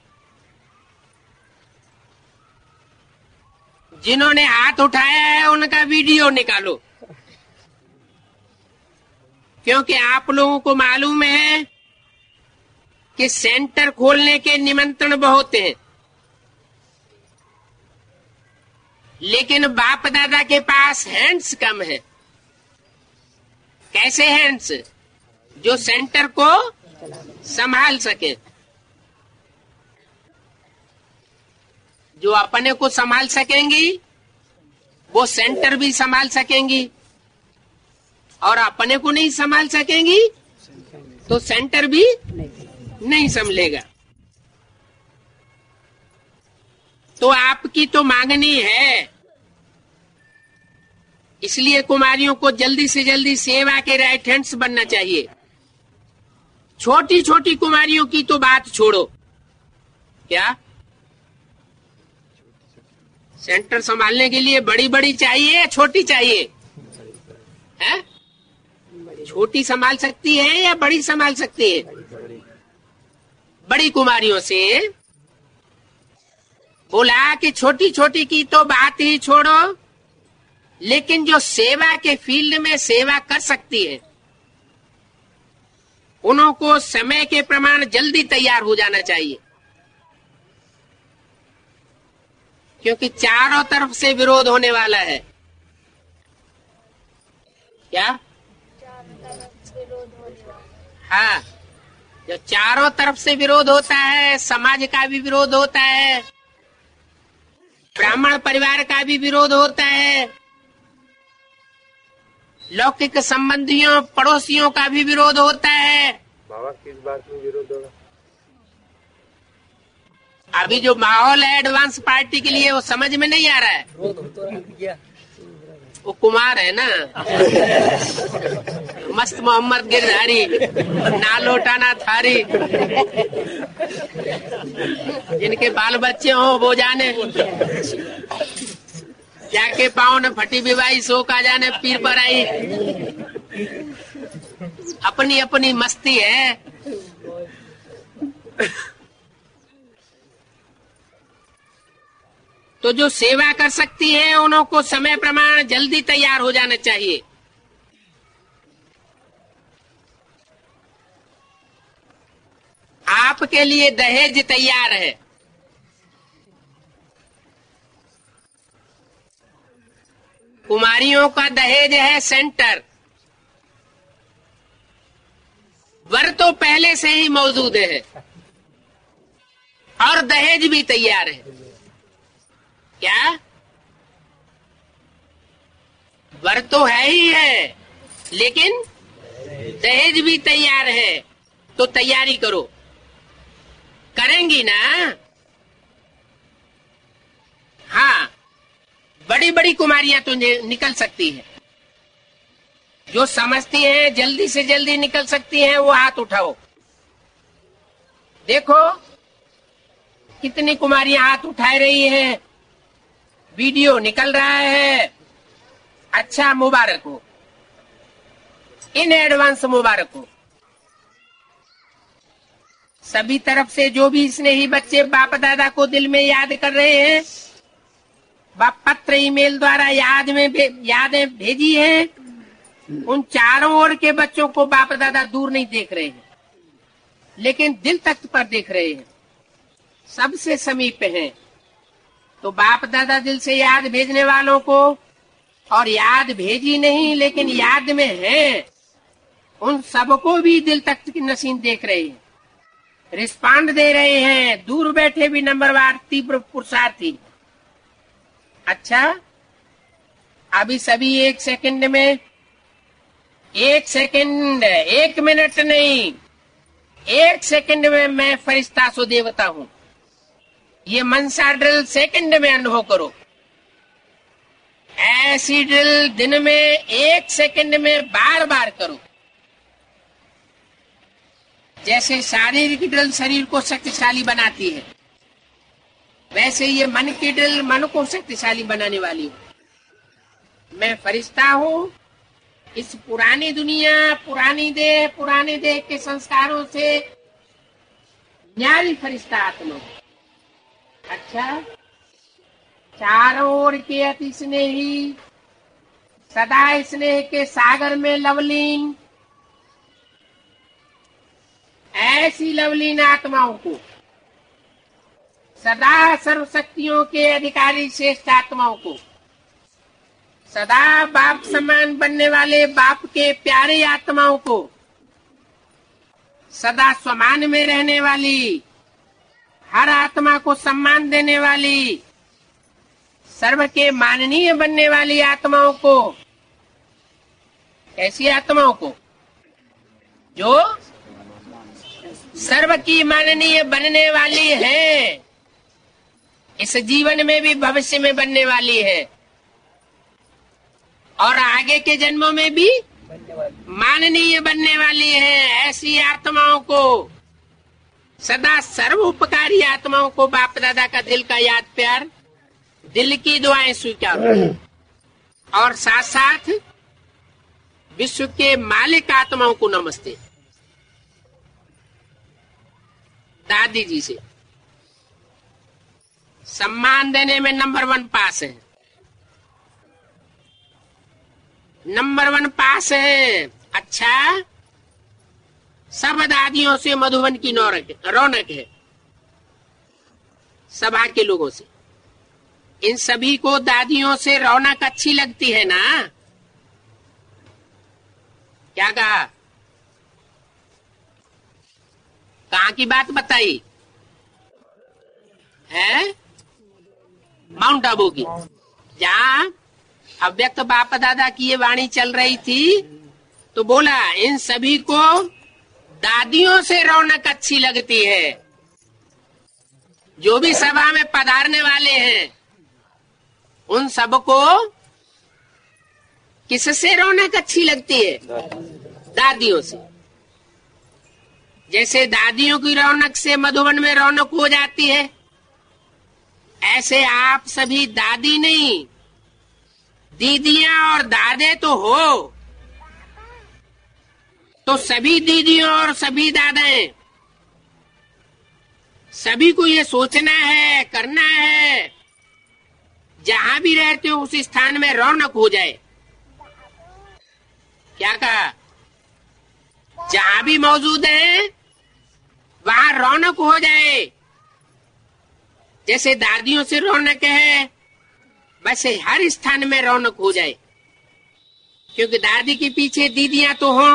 जिन्होंने हाथ उठाया है उनका वीडियो निकालो, क्योंकि आप लोगों को मालूम है कि सेंटर खोलने के निमंत्रण बहुत हैं, लेकिन बाप दादा के पास हैंड्स कम है। कैसे हैंड्स? जो सेंटर को संभाल सके, जो अपने को संभाल सकेंगी वो सेंटर भी संभाल सकेंगी, और अपने को नहीं संभाल सकेंगी तो सेंटर भी नहीं संभलेगा। तो आपकी तो मांगनी है, इसलिए कुमारियों को जल्दी से जल्दी सेवा के राइट हैंड्स बनना चाहिए। छोटी छोटी कुमारियों की तो बात छोड़ो, क्या सेंटर संभालने के लिए बड़ी बड़ी चाहिए या छोटी चाहिए? है? छोटी संभाल सकती है या बड़ी संभाल सकती है? बड़ी कुमारियों से बोला कि छोटी छोटी की तो बात ही छोड़ो, लेकिन जो सेवा के फील्ड में सेवा कर सकती है उनको समय के प्रमाण जल्दी तैयार हो जाना चाहिए, क्योंकि चारों तरफ से विरोध होने वाला है। क्या? हाँ, जो चारों तरफ से विरोध होता है, समाज का भी विरोध होता है, ब्राह्मण परिवार का भी विरोध होता है, लौकिक संबंधियों पड़ोसियों का भी विरोध होता है। बाबा किस बात में विरोध होगा? अभी जो माहौल है एडवांस पार्टी के लिए वो समझ में नहीं आ रहा है। वो कुमार है ना, मस्त मोहम्मद गिरधारी, ना लौटाना थारी, जिनके बाल बच्चे हो वो जाने, जाके पाँव न फटी विवाही सो का जाने पीर पर आई। अपनी अपनी मस्ती है। तो जो सेवा कर सकती है उनको समय प्रमाण जल्दी तैयार हो जाना चाहिए। आपके लिए दहेज तैयार है, कुमारियों का दहेज है सेंटर, वर तो पहले से ही मौजूद है और दहेज भी तैयार है। क्या? वर तो है ही है, लेकिन दहेज भी तैयार है, तो तैयारी करो। करेंगी ना? हाँ, बड़ी बड़ी कुमारियां तो निकल सकती है। जो समझती हैं जल्दी से जल्दी निकल सकती हैं वो हाथ उठाओ। देखो कितनी कुमारियां हाथ उठा रही हैं, वीडियो निकल रहा है। अच्छा, मुबारक हो, इन एडवांस मुबारक हो। सभी तरफ से जो भी स्नेही बच्चे बाप दादा को दिल में याद कर रहे हैं, बाप पत्र ईमेल द्वारा याद में भे, यादें भेजी हैं, उन चारों ओर के बच्चों को बाप दादा दूर नहीं देख रहे हैं, लेकिन दिल तख्त पर देख रहे हैं, सबसे समीप हैं। तो बाप दादा दिल से याद भेजने वालों को, और याद भेजी नहीं लेकिन याद में हैं, उन सबको भी दिल तख्त की नसीन देख रहे हैं, रिस्पॉन्ड दे रहे हैं, दूर बैठे भी नंबरवार तीव्र पुरुषार्थी। अच्छा, अभी सभी एक सेकंड में, एक सेकंड, एक मिनट नहीं, एक सेकंड में मैं फरिश्ता सो देवता हूँ। ये मनसा ड्रिल सेकंड में अनुभव करो। ऐसी ड्रिल दिन में एक सेकंड में बार बार करो। जैसे शारीरिक ड्रिल शरीर को शक्तिशाली बनाती है, वैसे ये मन की ड्रिल मन को शक्तिशाली बनाने वाली है। मैं फरिश्ता हूँ, इस पुरानी दुनिया, पुरानी देह, पुराने देह के संस्कारों से न्यारी फरिश्ता आत्मा। अच्छा, चारों ओर के अति स्नेही, सदा स्नेह के सागर में लवलीन, ऐसी लवलीन आत्माओं को, सदा सर्वशक्तियों के अधिकारी श्रेष्ठ आत्माओं को, सदा बाप समान बनने वाले बाप के प्यारे आत्माओं को, सदा स्वमान में रहने वाली, हर आत्मा को सम्मान देने वाली, सर्व के माननीय बनने वाली आत्माओं को। ऐसी आत्माओं को जो सर्व की माननीय बनने वाली है, इस जीवन में भी भविष्य में बनने वाली है, और आगे के जन्मों में भी माननीय बनने वाली है। ऐसी आत्माओं को, सदा सर्व उपकारी आत्माओं को बाप दादा का दिल का याद प्यार दिल की दुआएं स्वीकार हो। और साथ साथ विश्व के मालिक आत्माओं को नमस्ते। दादी जी से सम्मान देने में नंबर वन पास है, नंबर वन पास है। अच्छा, सब दादियों से मधुबन की रौनक है, सभा के लोगों से। इन सभी को दादियों से रौनक अच्छी लगती है ना? क्या कहा? कहाँ की बात बताई है? माउंट आबू की, जहाँ अव्यक्त बाप दादा की ये वाणी चल रही थी, तो बोला इन सभी को दादियों से रौनक अच्छी लगती है। जो भी सभा में पधारने वाले हैं उन सबको किससे रौनक अच्छी लगती है? दादियों से। जैसे दादियों की रौनक से मधुबन में रौनक हो जाती है, ऐसे आप सभी दादी नहीं, दीदियां और दादे तो हो। तो सभी दीदियों और सभी दादाएं, सभी को ये सोचना है, करना है, जहां भी रहते हो उस स्थान में रौनक हो जाए। क्या कहा? जहां भी मौजूद है वहां रौनक हो जाए। जैसे दादियों से रौनक है, वैसे हर स्थान में रौनक हो जाए। क्योंकि दादी के पीछे दीदियां तो हों,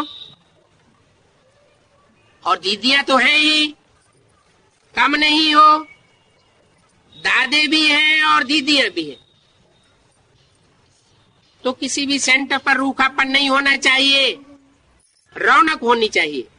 और दीदियां तो हैं ही, कम नहीं हो। दादे भी हैं और दीदियां भी हैं। तो किसी भी सेंटर पर रूखापन नहीं होना चाहिए, रौनक होनी चाहिए।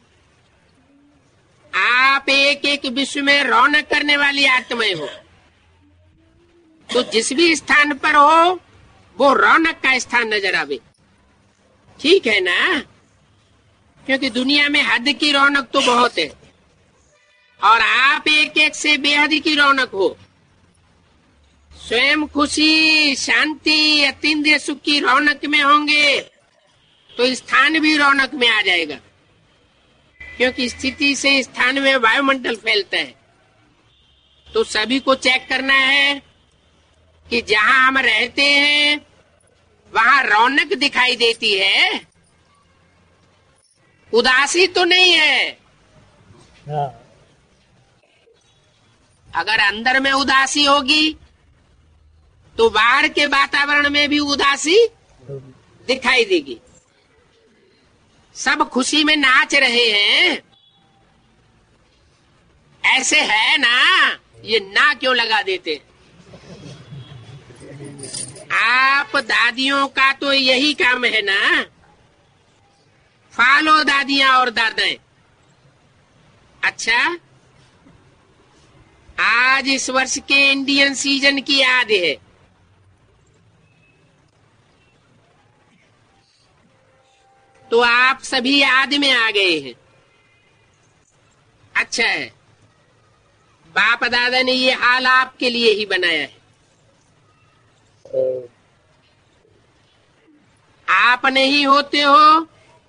आप एक एक विश्व में रौनक करने वाली आत्माएं हो। तो जिस भी स्थान पर हो वो रौनक का स्थान नजर आवे। ठीक है ना? क्योंकि दुनिया में हद की रौनक तो बहुत है, और आप एक एक से बेहद की रौनक हो। स्वयं खुशी, शांति, अतीन्द्रिय सुख की रौनक में होंगे तो स्थान भी रौनक में आ जाएगा। क्योंकि स्थिति से स्थान में वायुमंडल फैलता है। तो सभी को चेक करना है कि जहां हम रहते हैं वहां रौनक दिखाई देती है, उदासी तो नहीं है। अगर अंदर में उदासी होगी तो बाहर के वातावरण में भी उदासी दिखाई देगी। सब खुशी में नाच रहे हैं, ऐसे है ना? ये ना क्यों लगा देते? आप दादियों का तो यही काम है ना, फॉलो दादियां और दादाएं। अच्छा, आज इस वर्ष के इंडियन सीजन की याद है। तो आप सभी याद में आ गए हैं। अच्छा है, बाप दादा ने ये हाल आपके लिए ही बनाया है। आप नहीं होते हो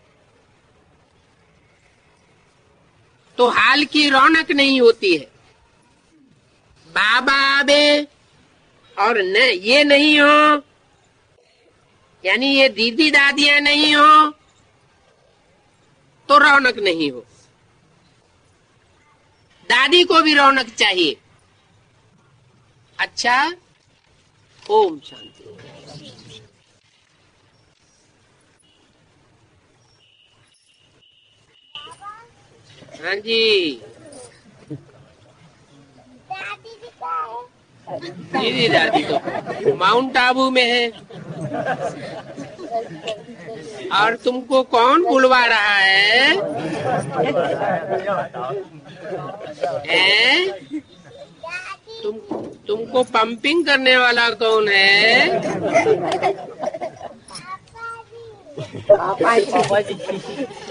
तो हाल की रौनक नहीं होती है। बाबा आबे और न ये नहीं हो, यानी ये दीदी दादियां नहीं हो तो रौनक नहीं हो। दादी को भी रौनक चाहिए। अच्छा, ओम शांति। हाँ जी, दीदी दादी तो माउंट आबू में है। और तुमको कौन बुलवा रहा है? हैं? तुम तुमको पंपिंग करने वाला कौन है? पापा जी।